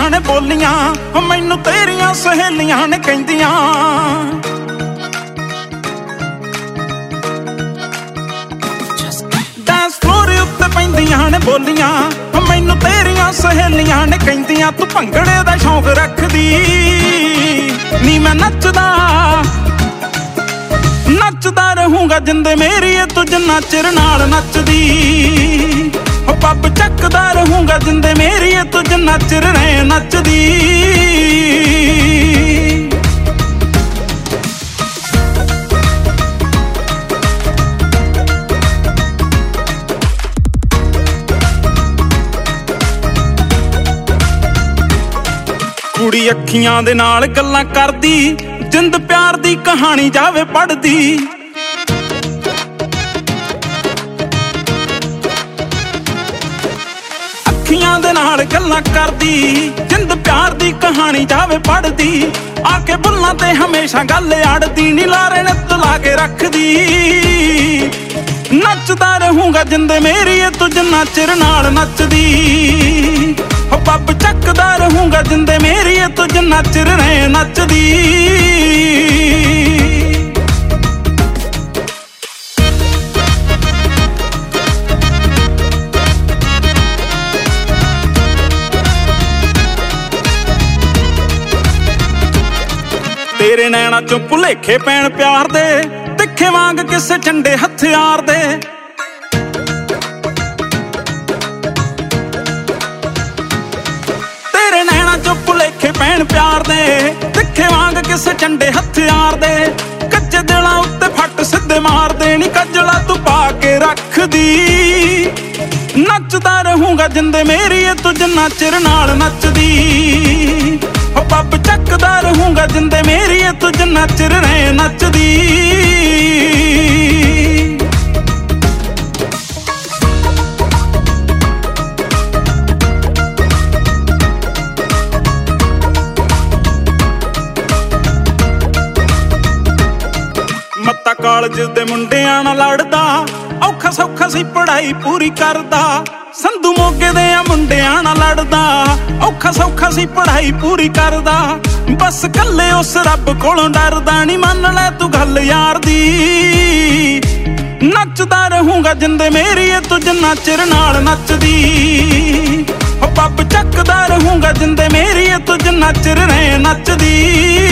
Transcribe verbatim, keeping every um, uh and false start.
ਪੈਂਦੀਆਂ ਨੇ ਬੋਲੀਆਂ, ਮੈਨੂੰ ਤੇਰੀਆਂ ਸਹੇਲੀਆਂ ਨੇ ਕਹਿੰਦੀਆਂ। ਡਾਂਸ ਫਲੋਰ ਉੱਤੇ ਪੈਂਦੀਆਂ ਨੇ ਬੋਲੀਆਂ, ਮੈਨੂੰ ਤੇਰੀਆਂ ਸਹੇਲੀਆਂ ਨੇ ਕਹਿੰਦੀਆਂ। ਤੂੰ ਭੰਗੜੇ ਦਾ ਸ਼ੌਂਕ ਰੱਖਦੀ ਨੀ, ਮੈਂ ਨੱਚਦਾ ਨੱਚਦਾ ਰਹੂੰਗਾ ਜਿੰਦੇ ਮੇਰੀ ਏ ਤੂੰ ਜਿੰਨਾ ਚਿਰ ਨਾਲ ਨੱਚਦੀ। ਹੋ ਪੱਬ ਚੱਕਦਾ ਰਹੂੰਗਾ ਜਿੰਦੇ ਮੇਰੀ ਏ ਤੂੰ ਜਿੰਨਾ ਚਿਰ ਰਹਿ ਨੱਚਦੀ। ਕੁੜੀ ਅੱਖੀਆਂ ਦੇ ਨਾਲ ਗੱਲਾਂ ਕਰਦੀ, ਜਿੰਦ ਪਿਆਰ ਦੀ ਕਹਾਣੀ ਜਾਵੇ ਪੜ੍ਹਦੀ। ਅੱਖੀਆਂ ਦੇ ਨਾਲ ਗੱਲਾਂ ਕਰਦੀ, ਜਿੰਦ ਪਿਆਰ ਦੀ ਕਹਾਣੀ ਜਾਵੇ ਪੜ੍ਹਦੀ। ਆ ਕੇ ਬੁੱਲਾਂ ਤੇ ਹਮੇਸ਼ਾ ਗੱਲ ਅੜਦੀ, ਨੀ ਲਾਰੇ ਨਿੱਤ ਲਾ ਕੇ ਰੱਖਦੀ। ਨੱਚਦਾ ਰਹੂੰਗਾ ਜਿੰਦੇ ਮੇਰੀ ਏ ਤੂੰ ਜਿੰਨਾ ਚਿਰ ਨਾਲ ਨੱਚਦੀ। ਹੋ ਪੱਬ ਚੱਕਦਾ ਰਹੂੰਗਾ ਜਿੰਦੇ ਮੇਰੀ ਏ ਤੂੰ ਜਿੰਨਾ ਚਿਰ ਰਹਿ ਨੱਚਦੀ। ਤੇਰੇ ਨੈਣਾ ਚੋਂ ਭੁਲੇਖੇ ਪੈਣ ਪਿਆਰ ਦੇ, ਤਿੱਖੇ ਵਾਂਗ ਕਿਸੇ ਠੰਡੇ ਹਥਿਆਰ ਦੇ। ਤੇਰੇ ਨੈਣਾ ਚੋਂ ਭੁਲੇਖੇ ਪੈਣ ਪਿਆਰ ਦੇ, ਤਿੱਖੇ ਵਾਂਗ ਕਿਸੇ ਠੰਡੇ ਹਥਿਆਰ ਦੇ। ਕੱਚੇ ਦਿਲਾਂ ਉੱਤੇ ਫੱਟ ਸਿੱਧੇ ਮਾਰਦੇ, ਨੀ ਕੱਜਲਾ ਤੂੰ ਪਾ ਕੇ ਰੱਖਦੀ। ਨੱਚਦਾ ਰਹੂੰਗਾ ਜਿੰਦੇ ਮੇਰੀ ਏ ਤੂੰ ਜਿੰਨਾ ਚਿਰ ਨਾਲ ਨੱਚਦੀ। ਹੋ ਪੱਬ ਚੱਕਦਾ ਰਹੂੰਗਾ ਜਿੰਦੇ ਮੇਰੀ ਏ ਤੂੰ ਜਿੰਨਾ ਚਿਰ ਰਹਿ ਨੱਚਦੀ। ਮੱਤਾ ਕਾਲਜ ਦੇ ਮੁੰਡਿਆਂ ਨਾਲ ਲੜਦਾ, ਔਖਾ ਸੌਖਾ ਸੀ ਪੜ੍ਹਾਈ ਪੂਰੀ ਕਰਦਾ। ਸੰਧੂ ਮੋਗੇ ਦੇ ਆ ਮੁੰਡਿਆਂ ਨਾਲ ਲੜਦਾ, ਔਖਾ ਸੌਖਾ ਸੀ ਪੜ੍ਹਾਈ ਪੂਰੀ ਕਰਦਾ। ਬਸ ਕੱਲੇ ਉਸ ਰੱਬ ਕੋਲੋਂ ਡਰਦਾ, ਨੀ ਮੰਨ ਲੈ ਤੂੰ ਗੱਲ ਯਾਰ ਦੀ। ਨੱਚਦਾ ਰਹੂੰਗਾ ਜਿੰਦੇ ਮੇਰੀ ਏ ਤੂੰ ਜਿੰਨਾ ਚਿਰ ਨਾਲ ਨੱਚਦੀ। ਹੋ ਪੱਬ ਚੱਕਦਾ ਰਹੂੰਗਾ ਜਿੰਦੇ ਮੇਰੀ ਏ ਤੂੰ ਜਿੰਨਾ ਚਿਰ ਰਹਿ ਨੱਚਦੀ।